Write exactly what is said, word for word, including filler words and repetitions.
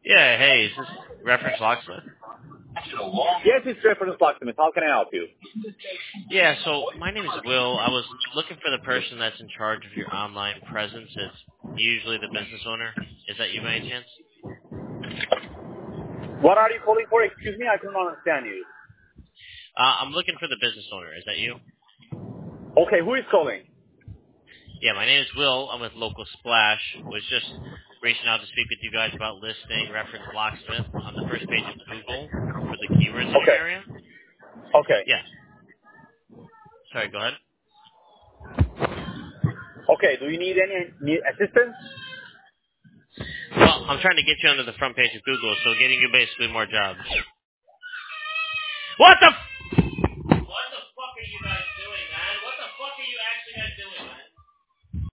Yeah, hey, is this Reference Locksmith? Yes, it's Reference Locksmith. How can I help you? Yeah, so my name is Will. I was looking for the person that's in charge of your online presence. It's usually the business owner. Is that you by any chance? What are you calling for? Excuse me, I couldn't understand you. Uh, I'm looking for the business owner. Is that you? Okay, who is calling? Yeah, my name is Will. I'm with Local Splash. Was just reaching out to speak with you guys about listing Reference Locksmith on the first page of Google for the keywords in your Okay. area. Okay. Yeah. Sorry, go ahead. Okay, do you need any need assistance? Well, I'm trying to get you onto the front page of Google, so getting you basically more jobs. What the f-